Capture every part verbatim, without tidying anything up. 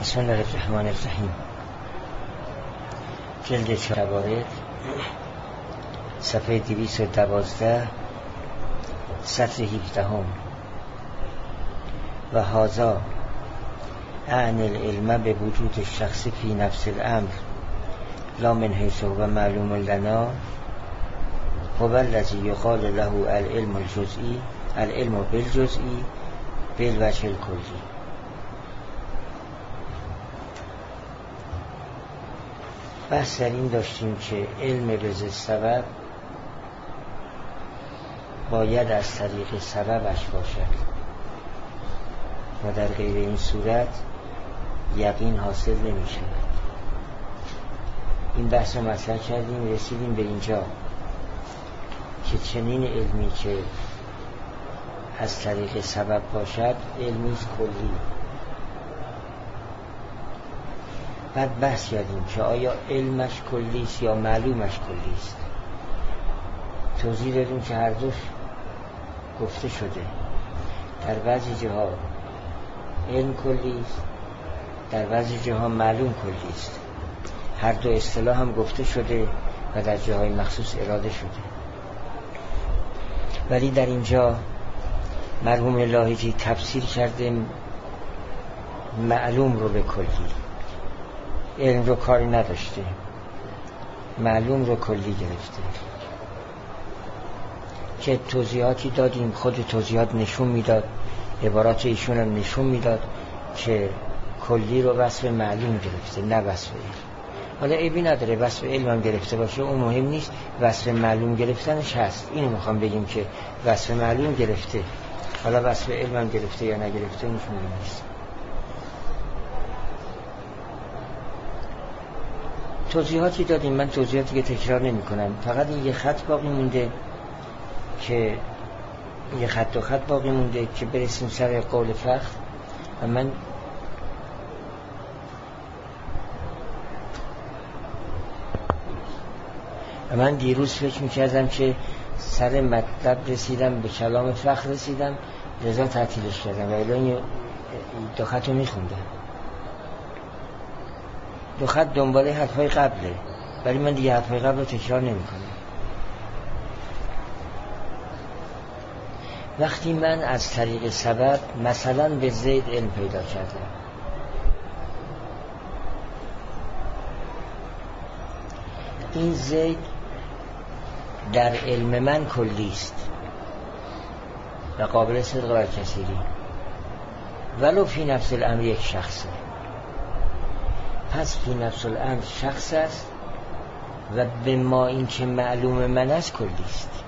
بسم الله الرحمن الرحیم. جلد چهار، صفحه دویست و دوازده، سطر هفدهم. و هذا عن العلم به وجود الشخص فی نفس الامر لا من حیث هو معلوم لنا هو الذی یقال له العلم الجزئی العلم بالجزئی بالوجه الکلی. بحث در این داشتیم که علم به سبب باید از طریق سببش باشد و در غیر این صورت یقین حاصل نمی شود. این بحث رو مطرح کردیم، رسیدیم به اینجا که چنین علمی که از طریق سبب باشد علمی است کلی. بعد بحث کردیم که آیا علمش کلی است یا معلومش کلی است. توضیح دادیم که هر دوش گفته شده. در بعضی جاها علم کلی است، در بعضی جاها معلوم کلی است. هر دو اصطلاح هم گفته شده و در جاهای مخصوص اراده شده. ولی در اینجا مرحوم لاهیجی تفسیر کرده معلوم رو به کلی، علم رو کاری نداشته، معلوم رو کلی گرفته که توضیحاتی دادیم. خود توضیحات نشون میداد، عبارات ایشون هم نشون میداد که کلی رو وصف معلوم گرفته نه وصف علم. حالا عیبی نداره وصف علم هم گرفته باشه، اون مهم نیست، وصف معلوم گرفتنش هست. اینو میخوام بگیم که وصف معلوم گرفته، حالا وصف علم هم گرفته یا نگرفته اونش مهم نیست. توضیحاتی دادیم، من توضیحاتی که تکرار نمی کنم، فقط این یه خط باقی مونده که یه خط و خط باقی مونده که برسیم سر قول فخر. و من و من دیروز فکر میکردم که سر مطلب رسیدم، به کلام فخر رسیدم، لذا تعطیلش کردم و الان دو خط رو میخوندم. دو خط دنباله حرفای قبله، ولی من دیگه حرفای قبل رو تکرار نمی کنم. وقتی من از طریق سبب مثلا به زید علم پیدا کردم، این زید در علم من کلی است و قابل صدق بر کثیری، ولو فی نفس الامر یک شخصه. پس فی نفس الامر شخص است و به ما این که معلوم من است کلی است.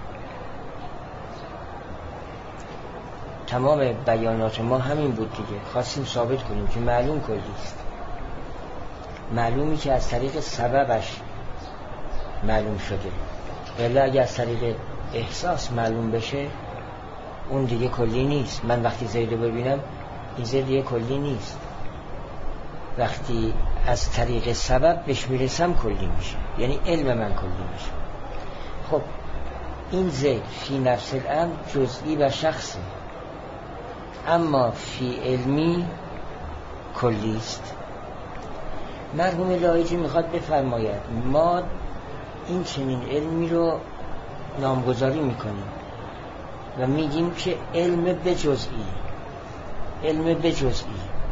تمام بیانات ما همین بود دیگه، خواستیم ثابت کنیم که معلوم کلی است، معلومی که از طریق سببش معلوم شده. ولی اگه از طریق احساس معلوم بشه اون دیگه کلی نیست. من وقتی زید رو ببینم این زید دیگه کلی نیست، وقتی از طریق سبب بهش میرسم کلی میشه، یعنی علم من کلی میشه. خب این زید فی نفس الامر جزئی و شخصی، اما فی علمی کلی است. مرحوم لاهیجی میخواد بفرماید ما این چنین علمی رو نامگذاری میکنیم و میگیم که علم به جزئی، علم به جزئی.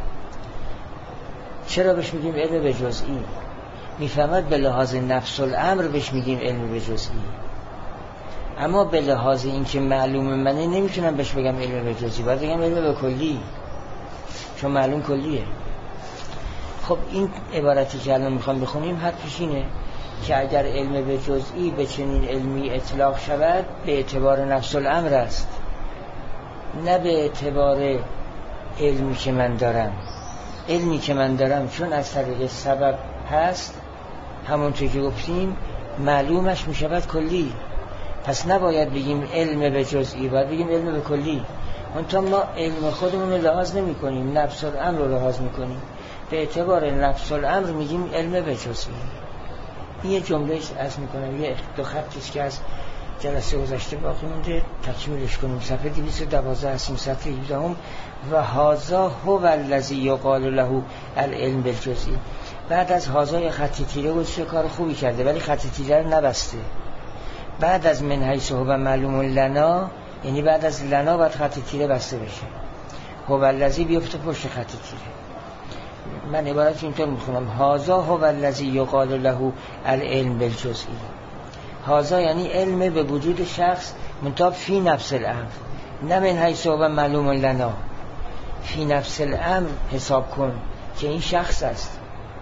چرا بهش میگیم علم به جزئی؟ میفهمد به لحاظ نفس الامر بهش میگیم علم به جزئی، اما به لحاظ این که معلوم منه نمیتونم بهش بگم علم به جزئی، باید بگم علم به کلی، چون معلوم کلیه. خب این عبارتی که الان میخوام بخونیم حرفش اینه که اگر علم به جزئی به چنین علمی اطلاق شود به اعتبار نفس الامر است، نه به اعتبار علمی که من دارم. علمی که من دارم چون از طریق سبب هست، همونطور که گفتیم معلومش میشود کلی. پس نباید بگیم علم به جزئی، باید بگیم علم به کلی. منتها ما علم خودمون رو لحاظ نمی کنیم، نفس الامر رو لحاظ میکنیم، به اعتبار نفس الامر میگیم علم به جزئی. این یه جمله است میکنم، یه دو خطیست که از جلسه گذشته باقی مونده تکمیلش کنیم. صفحه دویست و دوازده هستیم، صفحه هفده هم. و هازا هو الذی یقال له العلم بالجزئی. بعد از هازای خط تیره بود چه کار خوبی کرده، ولی خط تیره رو نبسته. بعد از من حیث هو معلوم لنا، یعنی بعد از لنا باید خط تیره بسته بشه، هو الذی بیفته پشت خط تیره. من عبارت اینطور میخونم: هازا هو الذی یقال له العلم بالجزئی. هازا یعنی علم به وجود شخص منتها فی نفس الامر، نه من حیث هو معلوم لنا. فی نفس الامر حساب کن که این شخص است.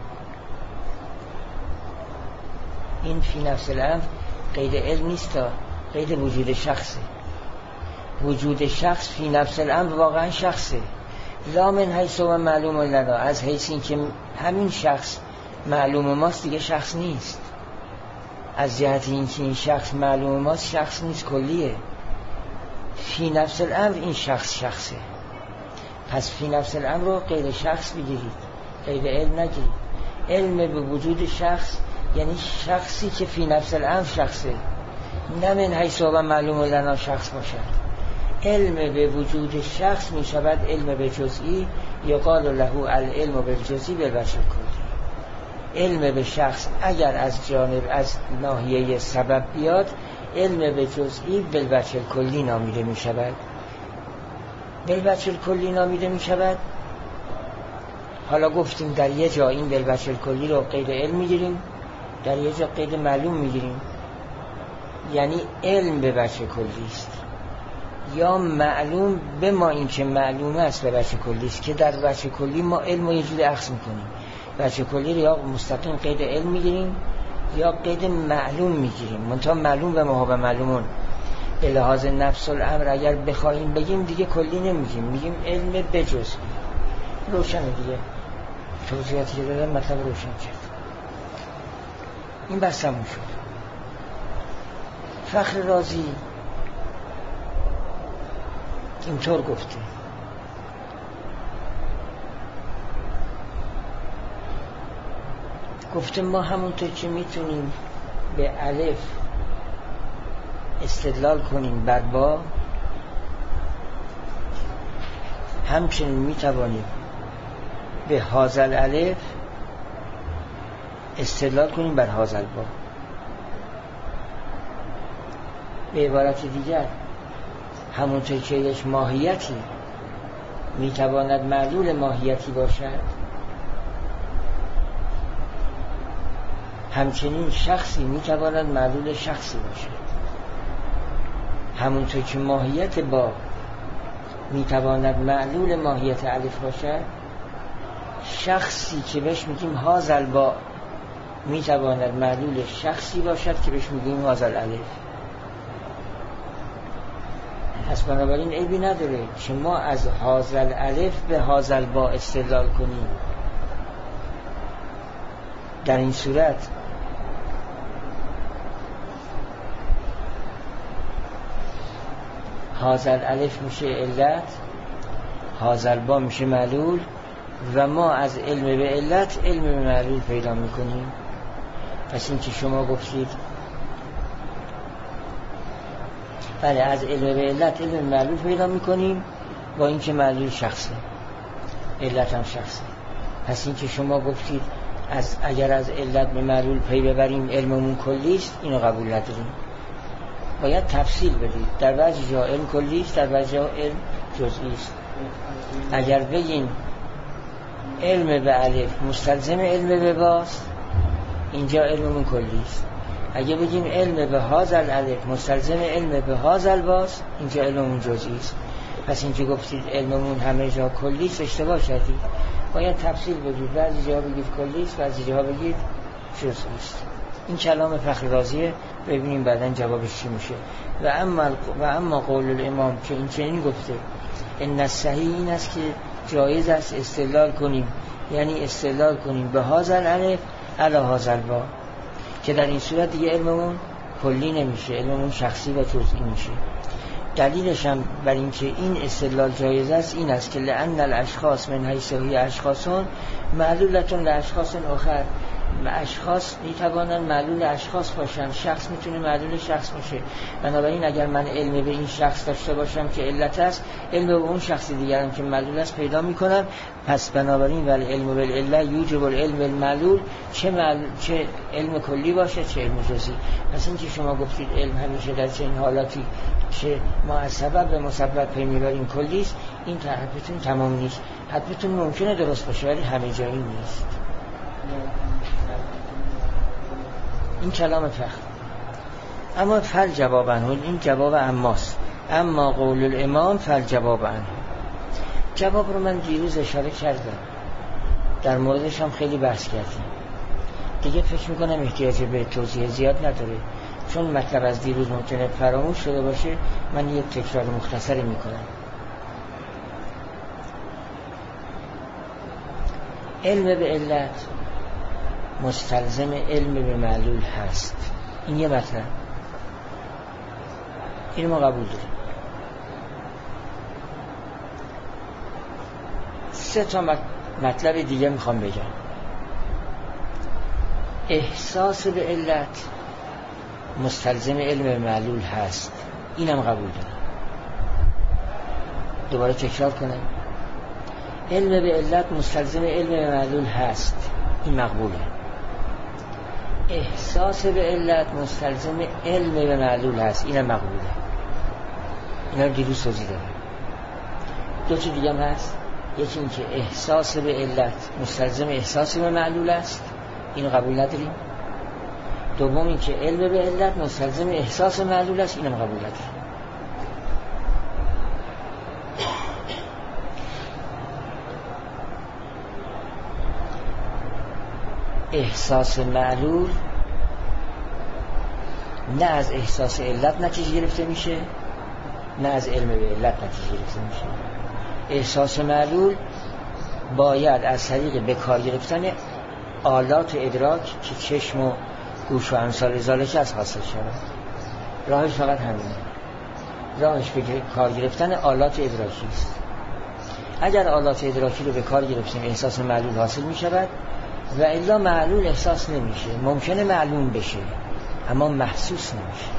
این فی نفس الامر قید علم نیست، تا قید وجود شخصه. وجود شخص فی نفس الامر واقعا شخصه. لا من حیث هو معلوم لنا، از حیث این که همین شخص معلوم ماست دیگه شخص نیست. از جهت این که این شخص معلوم ماست شخص نیست، کلیه. فی نفس الامر این شخص شخصه. پس فی نفس الامر رو غیر شخص بگیرید، غیر علم نگیرید. علم به وجود شخص یعنی شخصی که فی نفس الامر شخصه، نه من حیث هو معلوم لنا شخص باشد. علم به وجود شخص می شود علم به جزئی، یقال له العلم بالجزئی بالوجه کلی. علم به شخص اگر از جانب از ناحیه سبب بیاد، علم به جزئی بالوجه کلی نامیده می شود. بالوجه کلی نامیده می شود. حالا گفتیم در یه جا این بالوجه کلی رو قید علم می گیریم، در یه جا قید معلوم می گیریم. یعنی علم به وجه کلی است، یا معلوم به ما این که معلومه است به وجه کلی است، که در وجه کلی ما علم رو یه جوری اخذ میکنیم. وجه کلی رو یا مستقیم قید علم میگیریم یا قید معلوم میگیریم. منتها معلوم به ما و معلومون به لحاظ نفس الامر اگر بخوایم بگیم دیگه کلی نمیگیم، میگیم علم بجزئی. روشنه دیگه، توضیحاتی که دادم مطلب روشن کرد. این بس تموم شد. فخر رازی اینطور گفته: گفته ما همونطور که میتونیم به الف استدلال کنیم بر با، همچنین میتوانیم به هازل الف استدلال کنیم بر هازل با. به عبارت دیگر همونطور که یک ماهیتی میتواند معلول ماهیتی باشد، همچنین شخصی میتواند معلول شخصی باشد. همونطور که ماهیت با میتواند معلول ماهیت الف باشد، شخصی که بهش میگیم هازل با میتواند معلول شخصی باشد که بهش میگیم هازل الف. پس بنابراین عیبی نداره که ما از هازل الف به هازل با استدلال کنیم. در این صورت هازل الف میشه علت، هازل با میشه معلول، و ما از علم به علت علم به معلول پیدا میکنیم. پس این که شما گفتید بله از علم به علت علم به معلول پیدا میکنیم، با این که معلول شخصه، علت هم شخصه. پس این که شما گفتید از اگر از علت به معلول پی ببریم علممون کلیست، اینو قبول نداریم. باید تفصیل بدید. در بعضی جا علم کلیست، در بعضی جا علم جزئیست. اگر بگین علم به الف مستلزم علم به باست، اینجا علممون کلیست. اگه بگیم علم به هازل الف مستلزم علم به هازل باست، اینجا علممون جزئیست. پس اینکه گفتید علممون همه جا کلیست اشتباه کردید. باید تفصیل بدید. بعضی جا بگید کلیست، بعضی جا بگید جزئیست. این کلام فخر رازیه، ببینیم بعداً جوابش چی میشه. و اما و اما قول الامام که این چنین گفته: ان الصحیح این است که جایز است استدلال کنیم، یعنی استدلال کنیم به هازل الف علی هازل با، که در این صورت دیگه علممون کلی نمیشه، علممون شخصی و جزئی میشه. دلیلش هم بر این که این استدلال جایز است این است که لأن الاشخاص من حیث هی اشخاصون معلولتون لاشخاص آخر، اشخاص میتوانند معلول اشخاص باشند، شخص میتونه معلول شخص باشه. بنابراین اگر من علم به این شخص داشته باشم که علت است، علم به اون شخص دیگر هم که معلول است پیدا میکنم. پس بنابراین ول علم بالعله یوجب العلم بالمعلول، چه معلول چه علم کلی باشه چه علم جزئی. پس این که شما گفتید علم همیشه در چنین حالاتی که ما از سبب به مسبب پی میبریم کلی است، این حرفتون تمام نیست. حرفتون ممکنه درست باشه ولی همه جایی نیست. این کلام فخر. اما فل جواب عنه، این جواب اماست. اما قول الامام فل جواب عنه. جواب رو من دیروز اشاره کردم، در موردش هم خیلی بحث کردیم دیگه. فکر میکنم احتیاج به توضیح زیاد نداره، چون مطلب از دیروز ممکنه فراموش شده باشه. من یک تکرار مختصری میکنم. علم به علت مستلزم علم به معلول هست. این یه مطلب، این ما قبول داریم. سه تا مطلب دیگه میخوام بگم. احساس به علت مستلزم علم به معلول هست، اینم قبول دارم. دوباره تکرار کنم. علم به علت مستلزم علم به معلول هست، این مقبوله. احساس به علت مستلزم علم به معلول هست، اینم مقبوله. اینا رو دیروز توضیح دادم. دو چیز دیگه هم هست. یکی این که احساس به علت مستلزم احساس به معلول است، اینو قبول نداریم. دوم این که علم به علت مستلزم احساس معلول است، اینم قبول نداریم. احساس معلول نه از احساس علت نتیجه گرفته میشه، نه از علم به علت نتیجه گرفته میشه. احساس معلول باید از طریق به کار گرفتن آلات ادراک که چشم و گوش و امثال ذالک از حاصل شود. راهش فقط همینه. راهش به کار گرفتن آلات ادراکی است. اگر آلات ادراکی رو به کار گرفتیم احساس معلول حاصل می شود، و الا معلول احساس نمیشه. ممکنه معلوم بشه اما محسوس نمیشه.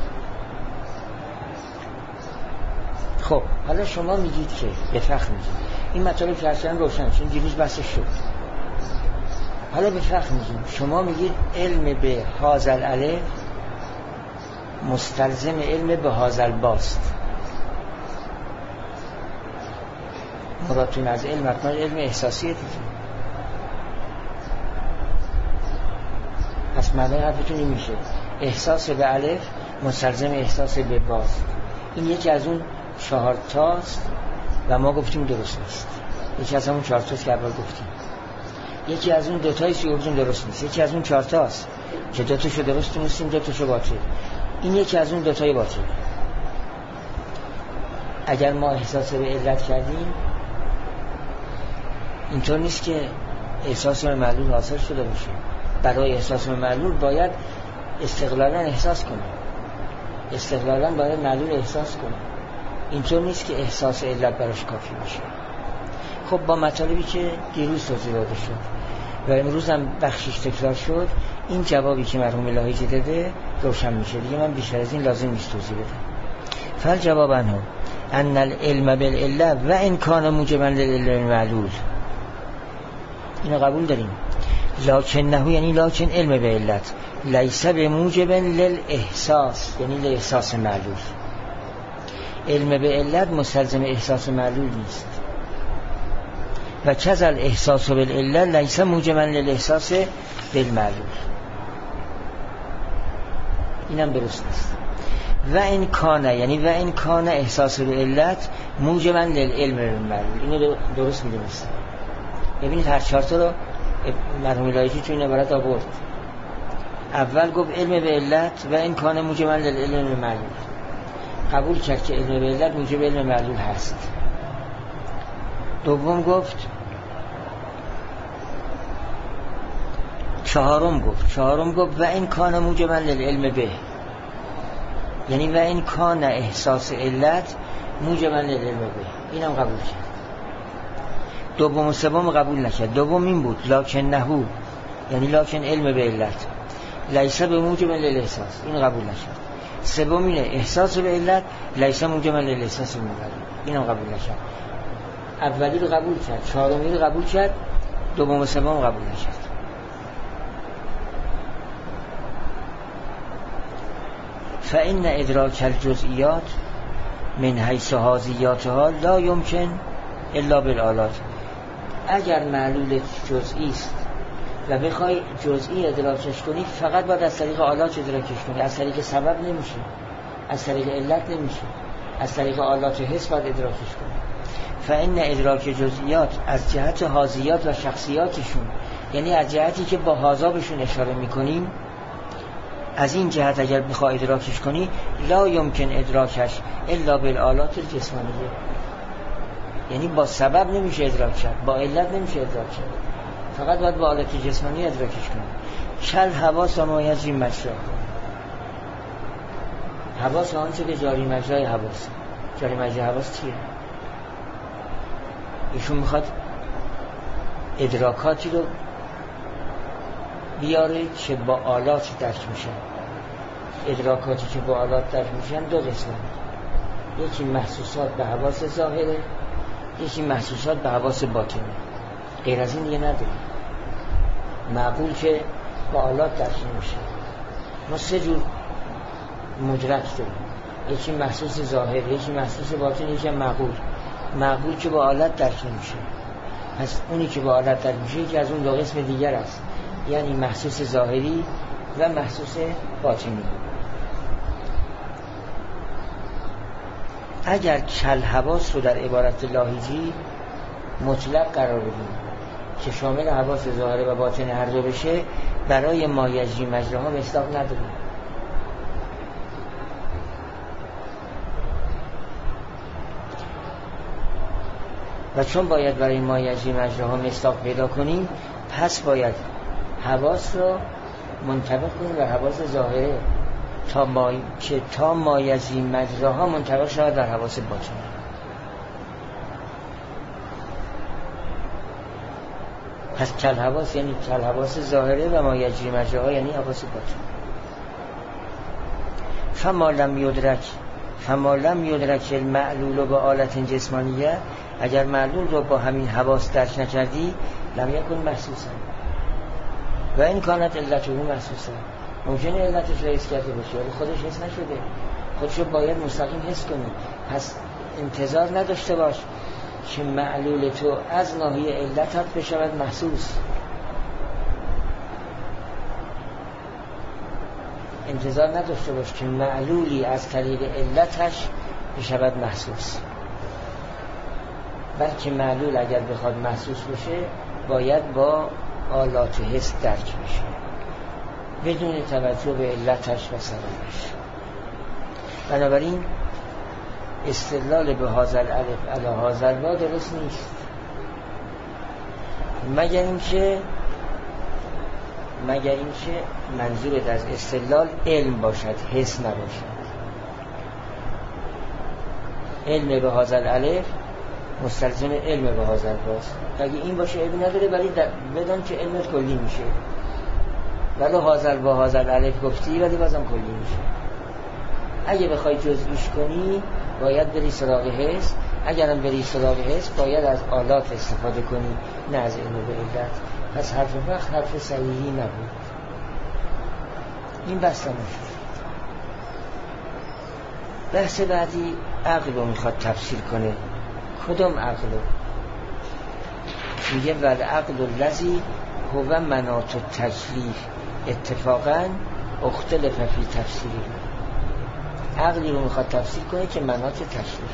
خب حالا شما میگید که به فخر میگید این مطالب که اصلا روشن چون دیروز بحثش شد. حالا به فخر میگید شما میگید علم به هازل الف مستلزم علم به هازل باست. مرادتون از علم حتما علم احساسیه دیگه. پس معنی حرفتون این میشه احساس به الف مستلزم احساس به باست. این یکی از اون چهار تاست و ما گفتیم درست نیست. یکی از همون چهار تاست که اول گفتیم. یکی از اون دوتاییست که گفتیم درست نیست. یکی از اون چهار تاست که دوتاشو درست نیستیم، دوتاشو باطل. این یکی از اون دوتای باطل. اگر ما احساس به علت کردیم اینطور نیست که احساس به معلول حاصل شده باشه. برای احساس به معلول باید استقلالا احساس کنه. استقلالا باید معلول احساس کنه. اینطور نیست که احساس علت براش کافی باشه. خب با مطالبی که دیروز توضیح داده شد و امروز هم بخشش تکرار شد، این جوابی که مرحوم الهی داده روشن میشه. دیگه من بیشتر از این لازم نیست توضیح بدم. فل جواب عنه ان العلم بالعله و ان کان موجبا للعلم معلول. اینو قبول داریم. لکن نه یعنی لکن علم به علت لیس به موجب للاحساس، یعنی لاحساس معلول. علم به علت مستلزم احساس معلول نیست. و کذل احساس بالعله لیس موجبا للاحساس بالمعلول. اینم درست نیست. و این کانه یعنی و این کانه احساس به علت موجبا للعلم بالمعلول. اینو درست می‌دونید. ببینید هر چهار تا رو مرحوم الهی تو این عبارت آورد. اول گفت علم به علت و این کانه موجبا للعلم بالمعلول. قبول کرد که علم به علت موجب علم معلول هست. دوم گفت چهارم گفت چهارم گفت و این کان موجبا للعلم به، یعنی و این کان احساس علت موجبا للعلم به. اینم قبول کرد. دوم و سوم قبول نکرد. دوم این بود لکن نهو یعنی لکن علم به علت لیس به موجب للاحساس، این قبول نشد. سوم اینه احساس به علت لیس موجب للاحساس المبرر، اینم قبول نشد. اولی رو قبول کرد، چهارمی رو قبول کرد، دوم و سوم قبول نشد. فإن ادراک الجزئیات من حیث حاضیاتها لا یمکن الا بالآلات. اگر معلول جزئی است و بخوای جزئی ادراکش کنی فقط باید از طریق آلات ادراکش کنی، از طریق سبب نمیشه، از طریق علت نمیشه، از طریق آلات حس باید ادراکش کنی. فإن ادراک جزئیات از جهت حاضیات و شخصیاتشون، یعنی از جهتی که با حاضا بهشون اشاره میکنیم، از این جهت اگر بخوای ادراکش کنی لا یمکن ادراکش الا بالآلات الجسمانیه، یعنی با سبب نمیشه ادراک کرد، با علت نمیشه ادراک کرد، فقط باید با آلات جسمانی ادراکش کنی. کل حواس و ما یجری مجرا، حواس آنچه که جاری مجرای حواس. جاری مجرای حواس چیه؟ ایشون میخواد ادراکاتی رو بیاره که با آلات درک میشن. ادراکاتی که با آلات درک میشن دو قسمه، یکی محسوسات به حواس ظاهره، یکی محسوسات به حواس باطنه. غیر از این دیگه نداره. معقول که با آلات درک نمیشه. ما سه جور مدرک داریم، یکی محسوس ظاهر، یکی محسوس باطن، یکی معقول. معقول که با آلات درک نمیشه، پس اونی که با آلات درک میشه که از اون دو قسم دیگر است، یعنی محسوس ظاهری و محسوس باطنی. اگر کل حواس رو در عبارت لاهیجی مطلق قرار بدیم که شامل حواس ظاهره و باطن هر دو بشه، برای ما یجری مجراها مصداق نداره. و چون باید برای ما یجری مجراها مصداق پیدا کنیم، پس باید حواس رو منطبق کنیم بر حواس ظاهره تا ما که تا ما یجری مجراها منطبق شود بر حواس باطن. پس کل حواس یعنی کل حواس ظاهره و ما یجری مجراها یعنی حواس باطن. فما لم یدرک فما لم یدرک المعلول با آلت جسمانیه، اگر معلول رو با همین حواس درک نکردی لم یکن محسوسا و این کانت علته محسوسا. ممکنه علتش رو حس کرده باشه ولی خودش حس نشده، خودشو باید مستقیم حس کنی. پس انتظار نداشته باش که معلول تو از ناحیه علتت بشود محسوس. انتظار نداشته باش که معلولی از طریق علتش بشود محسوس، بلکه معلول اگر بخواد محسوس بشه باید با آلات حس درک بشه بدون توجه به علتش و سببش. بنابراین استدلال به هازل الف علی هازل با درست نیست، مگر اینکه مگر اینکه منظورت از استدلال علم باشد، حس نباشد. علم به هازل الف مستلزم علم به هازل باست. اگه این باشه عیبی نداره، ولی بدان که علمت کلی میشه. ولی هازل با هازل الف گفتی ولی بازم کلی میشه. اگه بخوای جزئیش کنی باید بری سراغ حس، اگرم بری سراغ حس باید از آلات استفاده کنی نه از علم به علت. پس حرف وقت حرف صحیحی نبود. این بسته نشد. بحث بعدی عقل رو میخواد تفسیر کنه. کدام عقل رو؟ میگه ول عقل الذی هو مناط التکلیف اتفاقا اختلف فی تفسیری. عقلی رو میخواد تفسیر کنه که مناط تکلیف.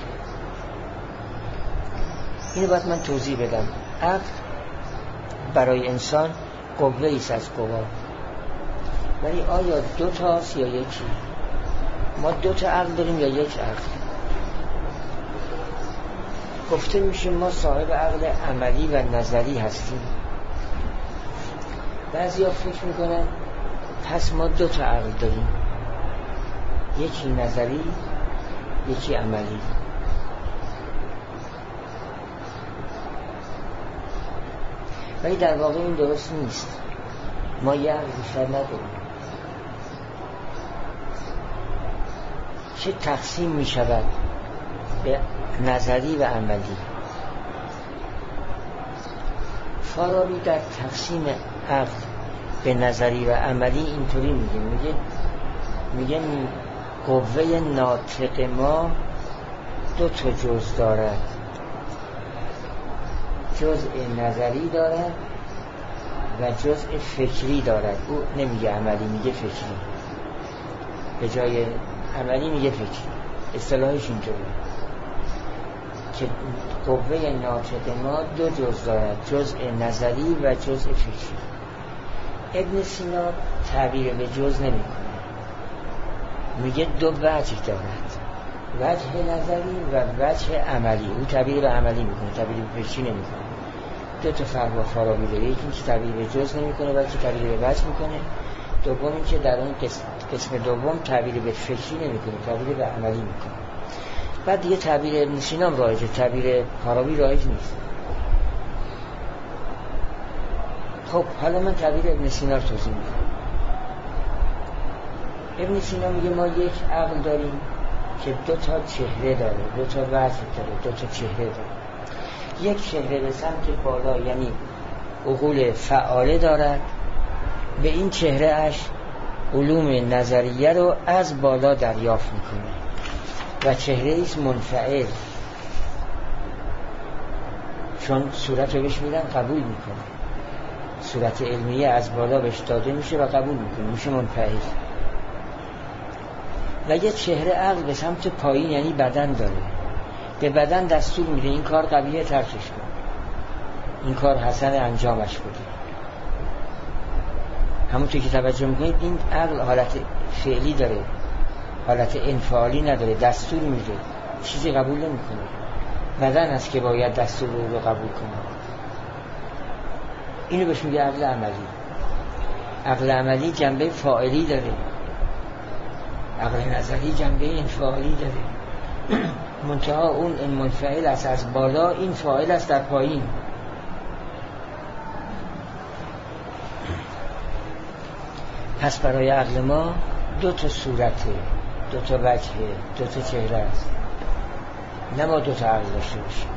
اینو باید من توضیح بدم. عقل برای انسان قوه ایست از قوا، ولی آیا دو تاست یا یکی؟ ما دو تا عقل داریم یا یک عقل؟ گفته میشه ما صاحب عقل عملی و نظری هستیم. بعضی ها فکر میکنن پس ما دو تا عقل داریم، یکی نظری یکی عملی. ولی در واقع این درست نیست. ما یه عقل بیشتر نداریم. چه تقسیم می شود به نظری و عملی؟ فارابی در تقسیم عقل به نظری و عملی اینطوری میگه میگه میگه قوه ناطق ما دو تا جزء دارد، جزء نظری دارد و جزء فکری دارد. او نمیگه عملی، میگه فکری، به جای عملی میگه فکری. اصطلاحش اینطوره که قوه ناطق ما دو جزء دارد، جزء نظری و جزء فکری. ابن سینا تعبیر به جزء نمیکنه، میگه دو وجه دارد، وجه نظری و وجه عملی. او تعبیر به عملی میکنه، تعبیر به فکری نمیکنه. دو تا فرق با فارابی داره، یکی که تعبیر به جزء نمیکنه بلکه تعبیر به وجه میکنه، دوم این که در اون قسم, قسم دوم تعبیر به فکری نمیکنه، تعبیر به عملی میکنه. بعد دیگه تعبیر ابن سینا رایجه، تعبیر فارابی رایج نیست. خب حالا من تعبیر ابن سینا رو توضیح میدم. ابن سینا میگه ما یک عقل داریم که دو تا چهره داره، دو تا وجه داره، دو تا چهره داره. یک چهره به سمت بالا یعنی عقول فعاله دارد، به این چهره اش علوم نظریه رو از بالا دریافت میکنه و چهره ایست منفعل، چون صورت رو بهش میدن قبول میکنه، صورت علمیه از بالا بهش داده میشه و قبول میکنه، میشه منفعل. و یه چهره عقل به سمت پایین یعنی بدن داره، به بدن دستور میده این کار قبیحه ترکش کن، این کار حسن انجامش بده. همونطور که توجه میکنید این عقل حالت فعلی داره، حالت انفعالی نداره، دستور میده، چیزی قبول نمیکنه. بدن است که باید دستور رو قبول کنه. اینو بهش میگه عقل عملی. عقل عملی جنبه فاعلی داره، عقل نظری جنبه انفعالی داره. منتها اون این منفعل است از بالا، این فاعل است در پایین. پس برای عقل ما دو تا صورته، دو تا وجهه، دو تا چهره است، نه ما دو تا عقل داشته باشیم.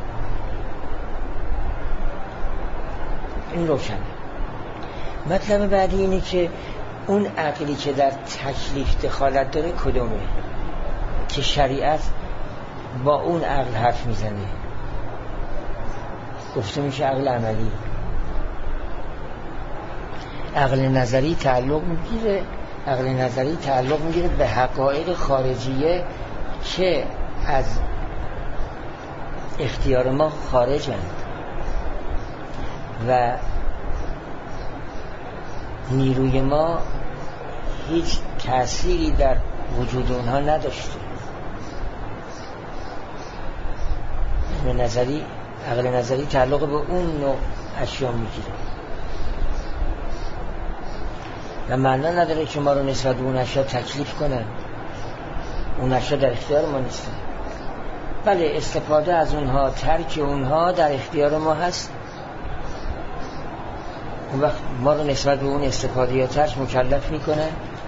این روشنه. مطلب بعدی اینه که اون عقلی که در تکلیف دخالت داره کدومه؟ که شریعت با اون عقل حرف میزنه، گفته میشه عقل عملی. عقل نظری تعلق میگیره، عقل نظری تعلق میگیره به حقایق خارجیه که از اختیار ما خارجند و نیروی ما هیچ تأثیری در وجود اونها نداشته. عقل نظری عقل نظری تعلق به اون نوع اشیا میگیره و معنا نداره که ما رو نسبت به اون اشیا تکلیف کنن. اون اشیا در اختیار ما نیستن. بله استفاده از اونها، ترک اونها در اختیار ما هست. اون وقت ما رو نسبت به اون استفاده یا ترک مکلف میکنه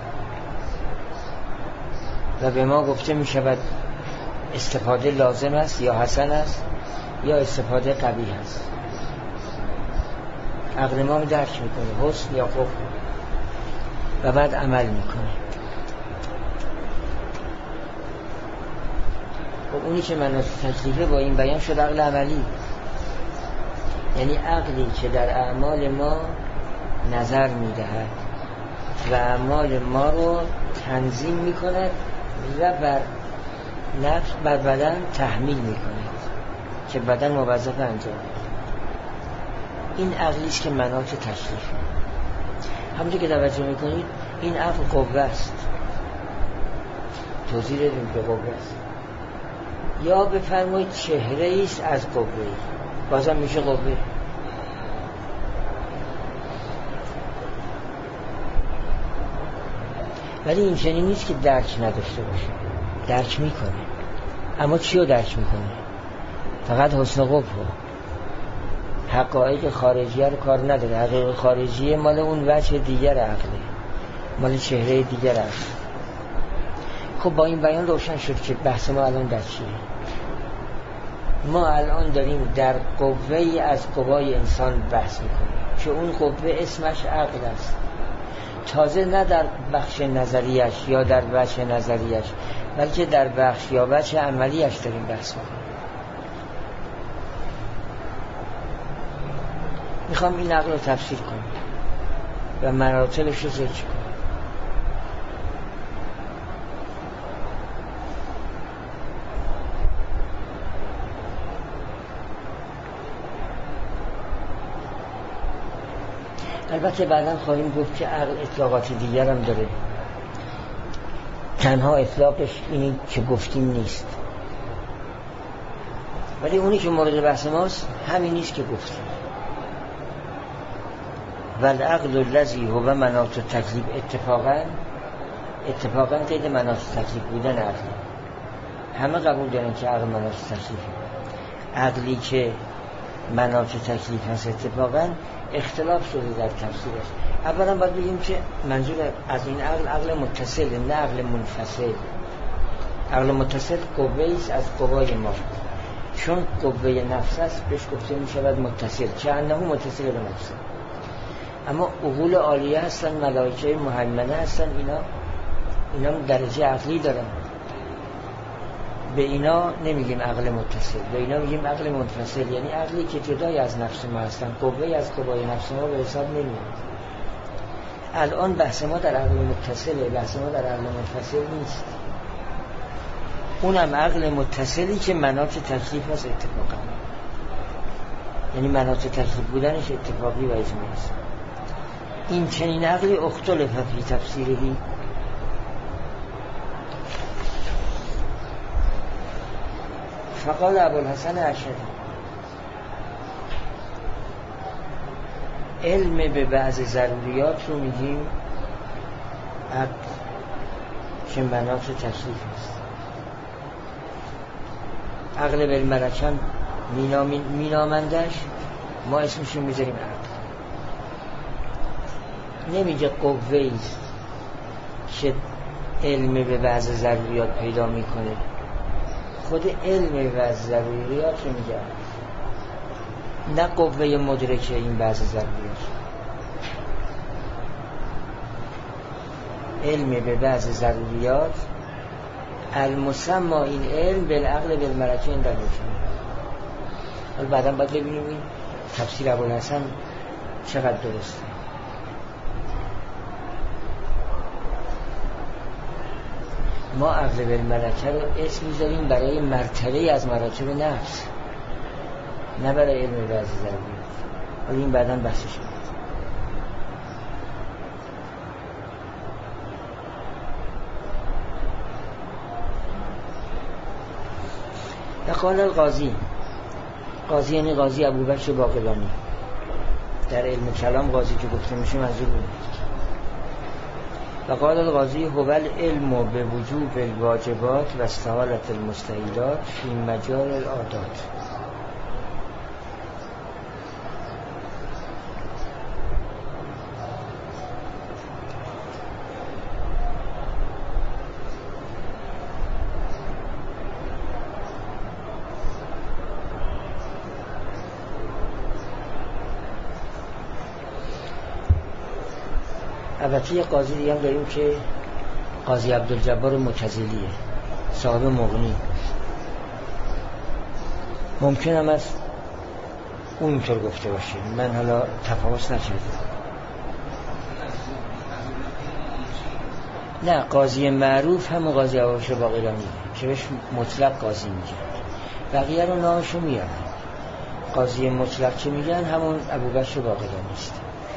و به ما گفته میشود استفاده لازم است یا حسن است یا استفاده قبیح است. عقل ما رو درک میکنه حسن یا قبح و بعد عمل میکنه. خب اونی که مناط تکلیفه با این بیان شد عقل عملی، یعنی عقلی که در اعمال ما نظر میدهد و اعمال ما رو تنظیم میکند و بر نفس بر بدن تحمیل میکند که بدن موظف انجام. این عقلیست که مناط تکلیفه. همونطور که توجه میکنید این عقل قوه است، توضیح دادیم که قوه است، یا بفرمایید چهره ایست از قوه، بازم میشه قوه. ولی این چنین نیست که درک نداشته باشه، درک میکنه. اما چی رو درک میکنه؟ فقط حسن قبح رو. حقایق خارجیه رو کار نداره. حقایق خارجیه مال اون وجه دیگر عقله، مال چهره دیگر عقل. خب با این بیان روشن شد که بحث ما الان در چیه. ما الان داریم در قوه‌ای از قوای انسان بحث میکنیم که اون قوه اسمش عقل است، تازه نه در بخش نظریش یا در وجه نظریش، بلکه در بخش یا وجه عملیش داریم بحث میکنیم. میخوام این عقل رو تفسیر کنم و مراتبش رو ذکر کنم. البته بعداً خواهیم گفت که عقل اطلاقات دیگر هم داره، تنها اطلاقش اینی که گفتیم نیست، ولی اونی که مورد بحث ماست همین نیست که گفتیم. والعقل الذی هو مناط التکلیف اتفاقا اتفاقا قید مناط التکلیف بودن عقل. همه قبول دارن که عقل مناط تکلیفه. عقلی که مناط تکلیف هست اتفاقا اختلاف شده در تفسیرش. اولا باید بگیم که منظور از این عقل عقل متصل، نه عقل منفصل. عقل متصل قوه‌ای است از قوای ما، چون قوه نفس است بهش گفته می شود متصل، که انه متصل به نفسه. اما عقول عالیه هستن، ملائکه مهیمنه هستن، اینا اینا درجه عقلی دارن. به اینا نمیگیم عقل متصل، به اینا میگیم عقل منفصل، یعنی عقلی که جدای از نفس ما هستن، قوه‌ای از قوای نفس ما به حساب نمیاد. الان بحث ما در عقل متصله، بحث ما در عقل منفصل نیست. اونم عقل متصلی که مناط تکلیف هست اتفاقا، یعنی مناط تکلیف بودنش اتفاقی و اجماعی است. این چنین عقلی اختلف فی تفسیرهی. فقال ابوالحسن اشعری علم به بعض ضروریات رو میگیم عقل که مناط تکلیف است. عقل بالملکه مینامندش ما اسمشو میذاریم عقل. نمیگه قوه‌ای است که علم به بعض ضروریات پیدا میکنه، خود علم به بعض ضروریات رو میگه، نه قوه مدرکه این بعض ضروریات. علم به بعض ضروریات المسمى این علم بالعقل بالملکه این در روشن. حالا بعدا باید ببینیم این تفسیر ابوالحسن چقدر درسته. ما عقل بالملکه رو اسم میذاریم برای مرتبه از مراتب نفس، نه برای علم بعض ضروریات. حالا این بعدا بحثش میاد. قال القاضی، قاضی یعنی قاضی ابوبکر باقلانی. در علم کلام قاضی که گفته میشه منظور اونه. و قال القاضی هو العلم به وجوب الواجبات و استحالت المستحیلات فی مجال العادات. البته یه قاضی دیگه هم داریم که قاضی عبدالجبار معتزلیه، صاحب مغنی. ممکن هم از اون اینطور گفته باشه، من حالا تفاوت نکردم. نه، قاضی معروف هم قاضی ابوبکر باقلانی که بهش مطلق قاضی میگن، بقیه رو نامشو میارن. قاضی مطلق که میگن همون ابوبکر باقلانی است.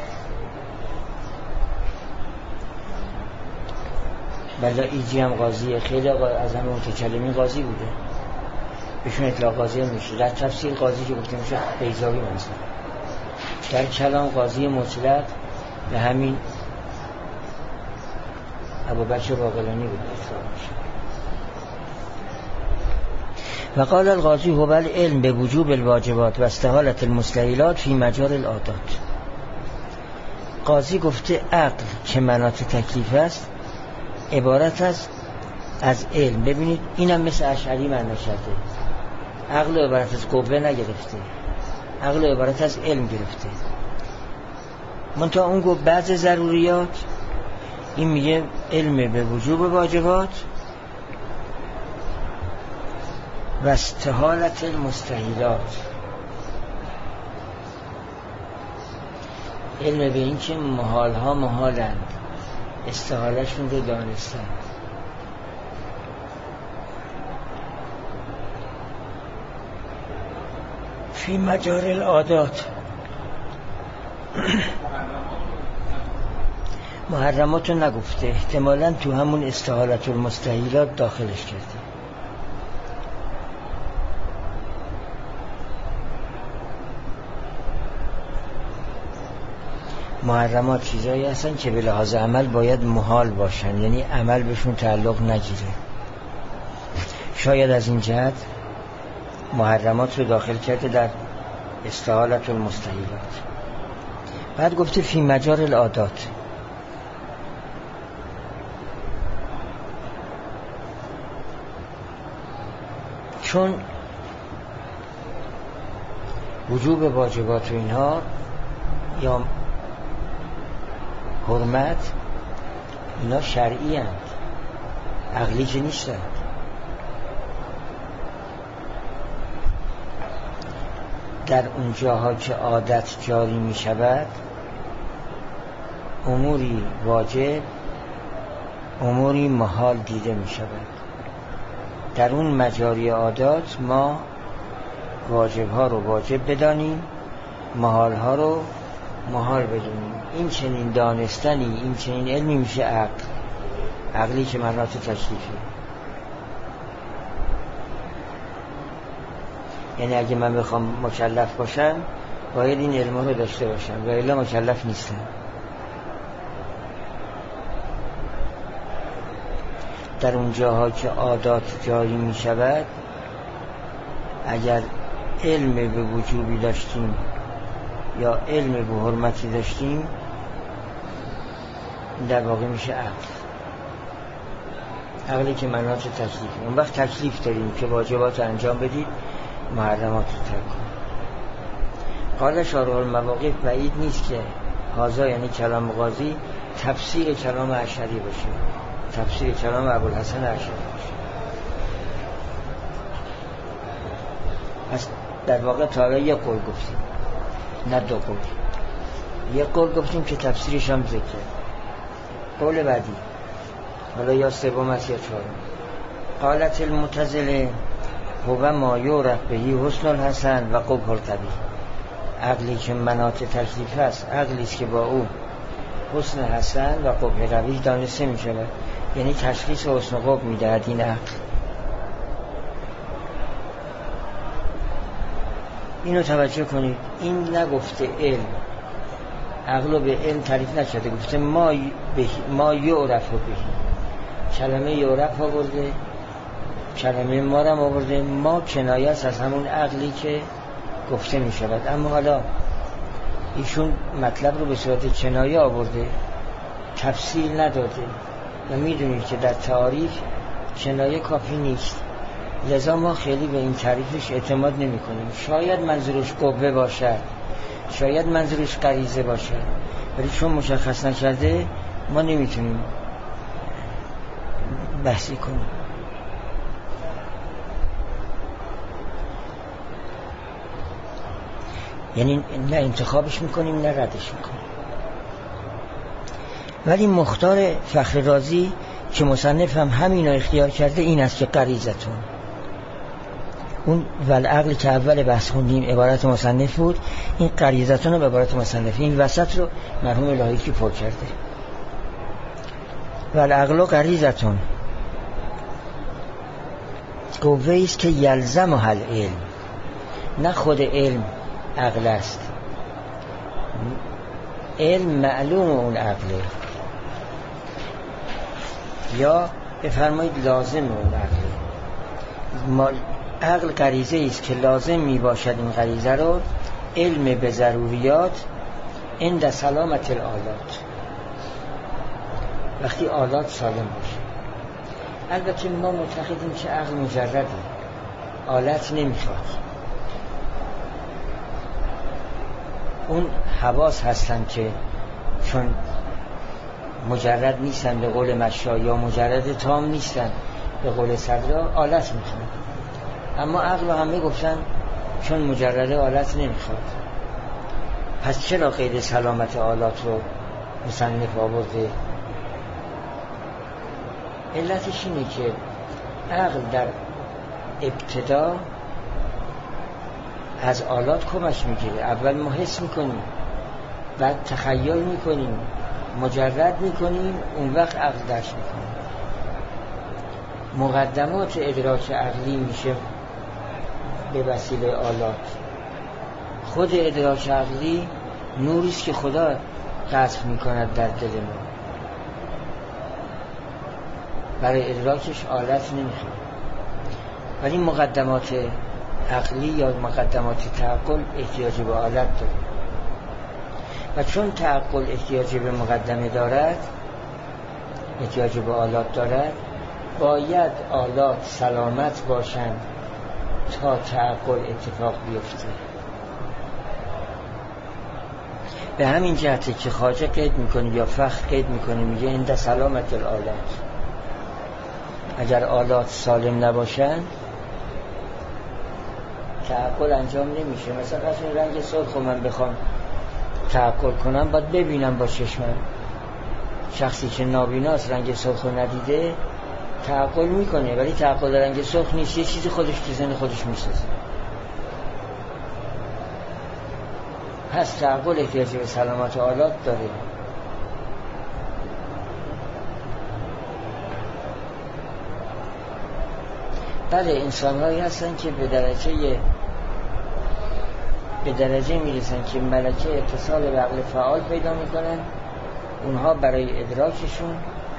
بلا ایجی هم قاضیه، خیلی از همه متکلمین قاضی بوده، بهشون اطلاق قاضی هم میشه. در تفسیر قاضی که گفته میشه بیضاوی منظور، در کلام قاضی مطلق به همین ابوبکر باقلانی بود اطلاق میشه. و قال القاضی هو العلم به وجوب الواجبات و استحالة المستحیلات فی مجال العادات. قاضی گفته عقل که مناط تکلیف است عبارت است از علم. ببینید اینم مثل اشعری معنا کرده، عقل عبارت از قوه نگرفته، عقل عبارت از علم گرفته. منتها اون گفت بعض ضروریات، این میگه علم به وجوب واجبات و استحالت المستحیلات، علم به این که محال ها محالند، استحالشون رو دانستن. فی مجال العادات محرمات رو نگفته، احتمالاً تو همون استحالت المستحیلات داخلش کرده. محرمات چیزایی هستن که به لحاظ عمل باید محال باشن، یعنی عمل بهشون تعلق نگیره. شاید از این جهت محرمات رو داخل کرده در استحالت المستحیلات. بعد گفته فی مجال العادات، چون وجوب واجبات و اینها یا حرمت اینا شرعی هستند، عقلی که نیستند. در اون جاها که عادت جاری می شود اموری واجب اموری محال دیده می شود. در اون مجاری عادات ما واجب ها رو واجب بدانیم، محال ها رو محال بدونیم. این چنین دانستنی، این چنین علمی میشه عقل، عقلی که مناط تکلیفه. یعنی اگه من بخوام مکلف باشم باید این علم رو داشته باشم و الا مکلف نیستم. در اون جاها که عادات جاری می شود اگر علم به وجوبی داشتیم یا علم به حرمتی داشتیم در واقع میشه عقل، عقلی که مناط تکلیف. اون وقت تکلیف داریم که واجبات انجام بدید، محرمات رو ترک کنید. قال شارح المواقف بعید نیست که هذا یعنی کلام قاضی تفسیر کلام اشعری باشه، تفسیر کلام ابوالحسن اشعری باشه. پس در واقع تا یک قول گفتیم، نه دو قول. یک قول گفتیم که تفسیرش هم ذکر. قول بعدی حالا یا سوم است یا چهارم. قالت المعتزله هو ما یعرف بهی حسن الحسن و قبح القبیح. عقلی که مناط تکلیف است عقلی است که با او حسن حسن و قبح قبیح دانسته می شود، یعنی تشخیص حسن و قبح می دهد این عقل. اینو توجه کنید، این نگفته علم، عقل به علم تعریف نکرده، گفته ما به ما یعرف بهی. کلمه یعرف آورده، کلمه ما رو آورده، ما کنایه است از همون عقلی که گفته می شود. اما حالا ایشون مطلب رو به صورت کنایه آورده، تفصیل نداده و میدونید که در تعریف کنایه کافی نیست، لذا ما خیلی به این تعریفش اعتماد نمی کنیم. شاید منظورش قوه باشد، شاید منظورش غریزه باشد، ولی چون مشخص نکرده ما نمیتونیم بحثی کنیم. یعنی نه انتخابش میکنیم نه ردش میکنیم. ولی مختار فخر رازی که مصنف هم همین رو اختیار کرده این است که غریزتون، اون والعقل که اول بحث خوندیم عبارت مصنف بود، این غریزتون رو به عبارت مصنف، این وسط رو مرحوم الهی که پر کرده. والعقل غریزتون قوه است که یلزم حل علم، نه خود علم عقل است، علم معلوم اون عقله، یا بفرمایید لازم اون عقله. ما عقل غریزه است که لازم می باشد این غریزه رو علم به ضروریات عند سلامت الآلات، وقتی آلات سالم باشه. البته ما معتقدیم که عقل مجرده، آلت نمیخواد. اون حواس هستن که چون مجرد نیستن به قول مشا، یا مجرد تام نیستن به قول صدرا، آلت میخوان. اما عقل همه گفتن چون مجرد آلت نمیخواد. پس چرا قید سلامت آلات رو مصنف آورده؟ علتش اینه که عقل در ابتدا از آلات کمک میگیره. اول ما حس میکنیم، بعد تخیل میکنیم، مجرد میکنیم، اون وقت عقل درک میکنیم. مقدمات ادراک عقلی میشه به وسیله آلات. خود ادراک عقلی نوریست که خدا قذف میکند در دل ما، برای ادراکش آلت نمیخواد. ولی مقدمات عقلی یا مقدمات تعقل احتیاج به آلت داره، و چون تعقل احتیاج به مقدمه دارد، احتیاج به آلات دارد، باید آلات سلامت باشند تا تعقل اتفاق بیفته. به همین جهته که خواجه قید میکنه یا فخر قید میکنه، میگه عند سلامت الآلات. اگر آلات سالم نباشن تعقل انجام نمیشه. مثلا قشنگ رنگ سرخ من بخوام تعقل کنم باید ببینم با چشمم. شخصی که نابیناست رنگ سرخ رو ندیده تعقل میکنه، ولی تعقل رنگ سرخ نیست، یه چیزی خودش تو ذهن خودش میسازه. پس تعقل احتیاج به سلامت آلات داره. بله، انسان هایی هستن که به درجه به درجه میرسن که ملکه اتصال به عقل فعال پیدا میکنن. اونها برای ادراکشون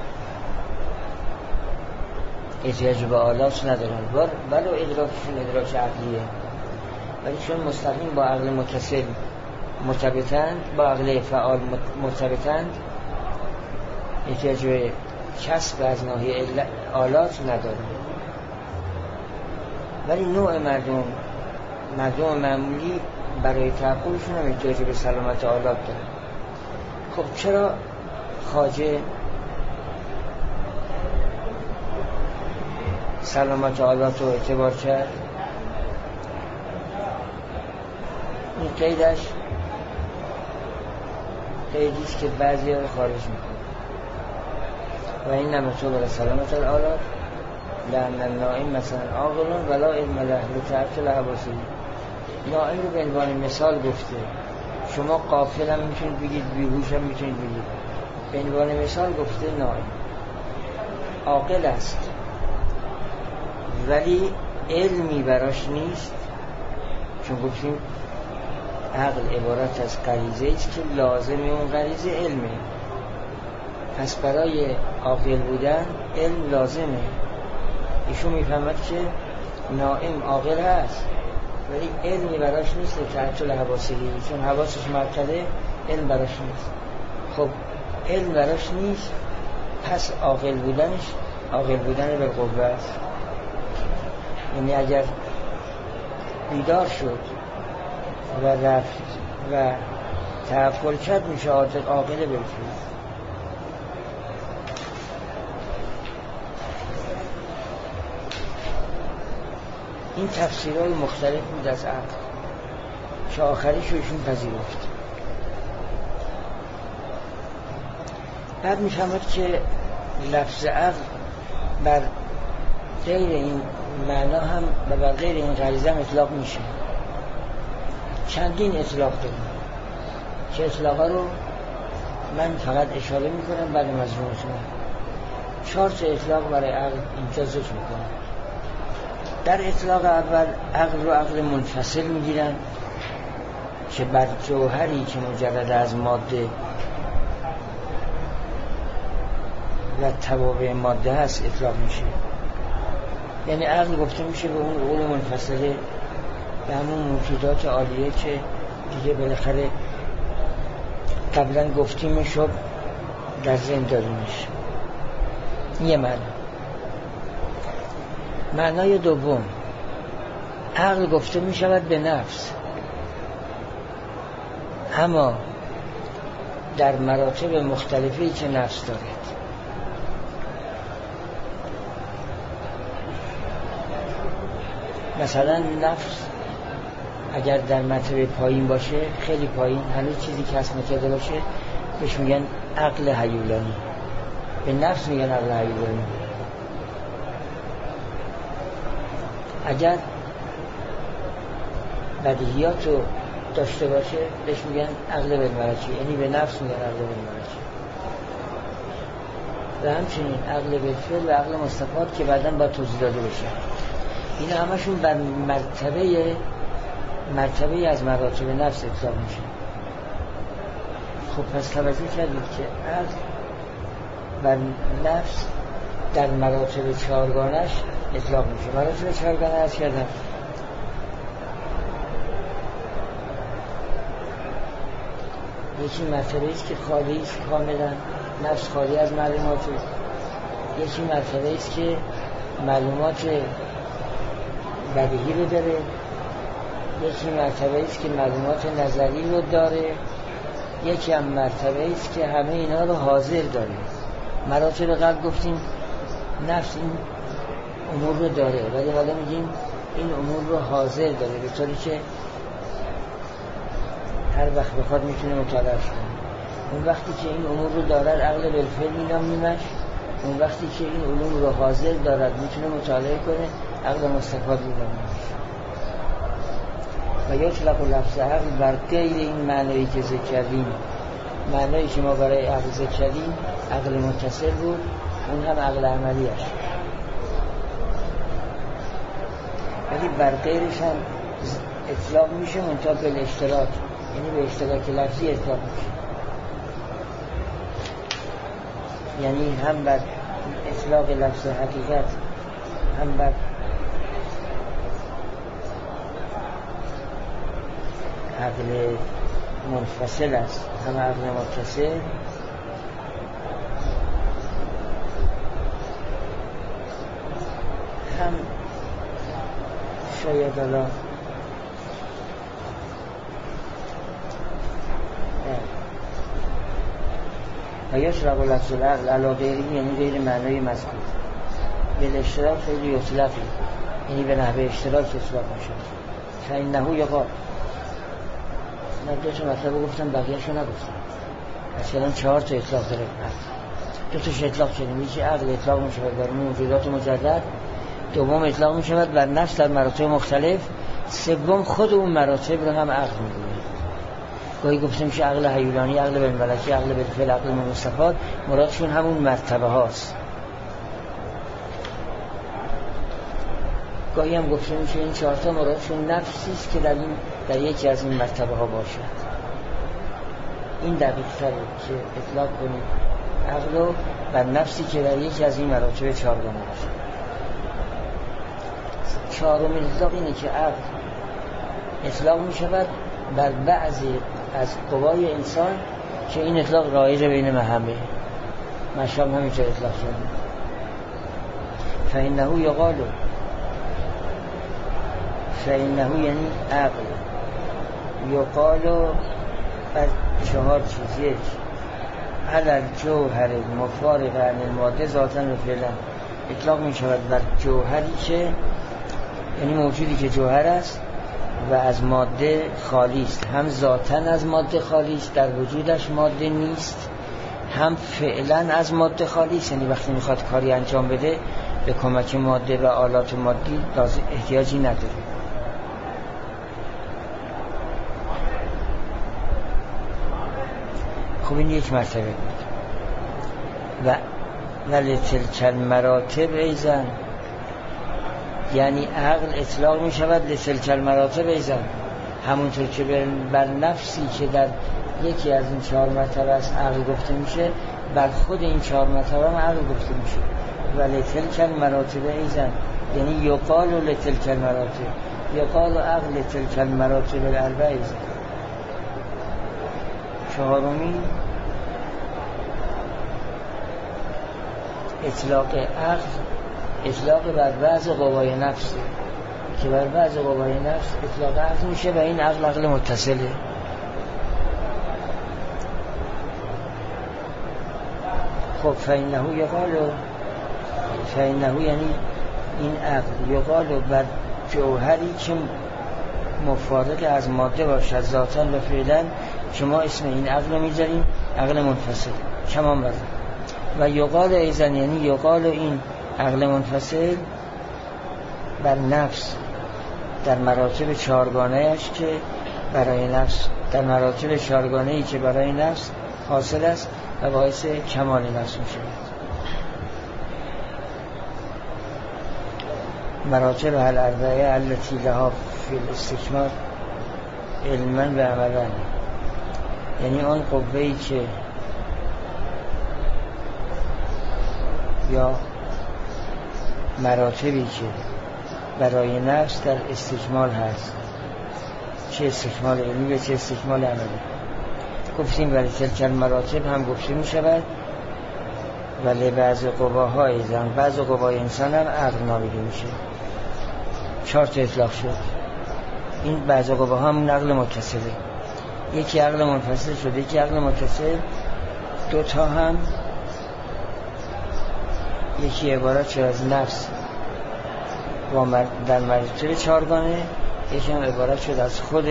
احتیاج به آلات ندارن، ولو ادراکشون ادراک عقلیه، ولی چون مستقیم با عقل متصل مرتبطند، با عقل فعال مرتبطند، احتیاج به کسب از ناحیه آلات ندارن. ولی نوع مردم مردم معمولی برای تعقلشون هم احتیاج به سلامت آلات دارن. خب چرا خواجه سلامت آلات رو اعتبار کرد؟ این قیدش قیدیست که بعضی ها خارج میکنه. و این نمطور برای سلامت آلات لأن النائم مثلا عاقل ولا علم له لتعطل حواسه. نائم رو به عنوان مثال گفته. شما غافل هم میتونید بگید، بیهوش هم میتونید بگید. به عنوان مثال گفته نائم عاقل است ولی علمی براش نیست، چون گفتیم عقل عبارت از غریزه است که لازم اون غریزه علمه. پس برای عاقل بودن علم لازمه. ایشون میفهمد که نائم عاقل هست ولی علمی براش نیست تعطل حواسهی، چون حواسش معطله، علم براش نیست. خب علم براش نیست، پس عاقل بودنش عاقل بودن به قوه است. یعنی اگر بیدار شد و رفت و تعقل کرد میشه عاقل بالفعل. این تفسیرهای مختلف بود از عقل که آخریش رو ایشون پذیرفت. بعد میفهمد که لفظ عقل بر غیر این معنا هم و بر غیر این غریزه هم اطلاق میشه. چندین اطلاق داریم که اطلاقا رو من فقط اشاره میکنم بعد مضمونتون. چهار تا اطلاق برای عقل اینجا ذکر میکنم. در اطلاق اول عقل رو عقل منفصل میگیرن که بر جوهری که مجرد از ماده و توابع ماده هست اطلاق میشه. یعنی عقل گفته میشه به اون عقول منفصله، به همون موجودات عالیه که دیگه بالاخره قبلا گفتیمش و در ذهن داریمش. یه معنی. معنای دوم، عقل گفته می شود به نفس، اما در مراتب مختلفی که نفس دارد. مثلا نفس اگر در مرتبه پایین باشه، خیلی پایین، هنوز چیزی کسب نکرده باشه، بهش میگن عقل هیولانی، به نفس میگن عقل هیولانی. اگر بدیهیات رو داشته باشه بهش میگن عقل بالمرجی، یعنی به نفس میگن عقل بالمرجی. و همچنین عقل بالفعل و عقل مستفاد که بعداً با توضیح داده بشه. این همشون بر مرتبه مرتبه از مراتب نفس اطلاق میشه. خب پس توجه کردید که عقل بر نفس در مراتب چهارگانش اطلاق میشه. مراتب چهارگانه از کردم یکی مرتبه است که خالی است کاملا، نفس خالی از معلومات. یکی مرتبه است که معلومات بدیهی رو داره. یکی مرتبه است که معلومات نظری رو داره. یکی هم مرتبه است که همه اینا رو حاضر داره. مراتب قبل گفتیم نفس این امور رو داره، ولی حالا میگیم این امور رو حاضر داره، به طوری که هر وقت بخواد میتونه مطالعه کنه. اون وقتی که این امور رو دارد عقل بالفعل مینامیمش. اون وقتی که این علوم رو حاضر دارد میتونه مطالعه کنه، عقل مستفاد مینامیمش. و یا چلق و لفظ عقل بر غیر این معنایی که ذکر کردیم، معنایی که ما برای عقل ذکر کردیم عقل متصل بود، اون هم عقل عملیش، ولی بر غیرش هم اطلاق میشه منتها به اشتراک، یعنی به اشتراک لفظی اطلاق میشه. یعنی هم بر اطلاق لفظ حقیقت، هم بر عقل منفصل است، هم عقل متصل. هم شاید الان و یا شرق و لفظ العقل علا غیری، یعنی غیر معنای مذکور. به اشتراک خیلی یطلقی، یعنی به نحوه اشتراک اطلاق میشه. فإنه یقال، من دو تا مطلب گفتم بقیه‌شو نگفتم، اصلا چهار تا اطلاق داره. دو تاش اطلاق شدیم، یکی عقل اطلاق میشه بر موجودات مجرد، دوم اطلاق میشه بر نفس در مراتب مختلف، سوم خود اون مراتب رو هم عقل میگه. گاهی گفته میشه عقل هیولانی، عقل بالملکی، عقل بالفعل، عقل مستفاد، مرادشون همون مرتبه هاست. گاهی هم گفته میشه این چهار تا مرادشون نفسی است که در این در یکی از این مرتبه ها باشد. این دقیق تره که اطلاق کنید عقل رو بر نفسی که در یکی از این مراتب چهارگانه باشد. چهارمین اطلاق اینه که عقل اطلاق میشود بر بعضی از قوای انسان که این اطلاق رایج بین همه. مشام همینجا اطلاق شده. فإنه یقال، فإنه یعنی عقل، یقال بر چهار چیز. یک، علی الجوهر المفارق عن الماده ذاتا و فعلا، اطلاق می شود بر جوهری که یعنی موجودی که جوهر است و از ماده خالی است، هم ذاتاً از ماده خالی است، در وجودش ماده نیست، هم فعلاً از ماده خالی است، یعنی وقتی میخواد کاری انجام بده به کمک ماده و آلات مادی لازم احتیاجی نداره. خب این یک مرتبه بود. و ولی تلک المراتب ایزن، یعنی عقل اطلاق می شود لتلک المراتب ایزن، همونطور که بر نفسی که در یکی از این چهار مرتبه است عقل گفته میشه، بر خود این چهار مرتبه هم عقل گفته میشه. ولی تلک المراتب ایزن، یعنی یقال لتلک المراتب، یقال عقل تلک المراتب الاربعه. چهارمی اطلاق عقل، اطلاق بر بعض قوای نفس که بر بعض قوای نفس اطلاق عقل میشه و این عقل عقل متصله. خب فإنه یقال، فإنه یعنی این عقل یقال بر جوهری که مفارق از ماده باشد ذاتاً و فعلاً، شما اسم این عقل رو میذاریم عقل منفصل کمان بزن. و یقال ایزن یعنی یقال این عقل منفصل بر نفس در مراتب چهارگانه‌اش که برای نفس، در مراتب چهارگانه‌ای که برای نفس حاصل است و باعث کمال نفس میشه. مراتب الاربعه التي لها فی الاستکمال علما و عملا، یعنی آن قوه‌ای که یا مراتبی که برای نفس در استکمال هست، چه استکمال علمی و چه استکمال عملی. گفتیم ولی تلک المراتب هم گفته می شود ولی بعض قواهای زن، بعض قوای انسان هم عقل نامیده میشه. چهار تا اطلاق شد. این بعض قواها هم نقل متصله، یکی عقل منفصل شده، یکی عقل متصل، دو تا هم یکی عبارت شد از نفس و در مراتب چهارگانه، یکی هم عبارت شد از خود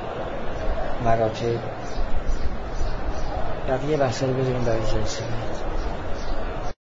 مراتب. بقیه بحثا رو بذاریم برای جلسه بعد.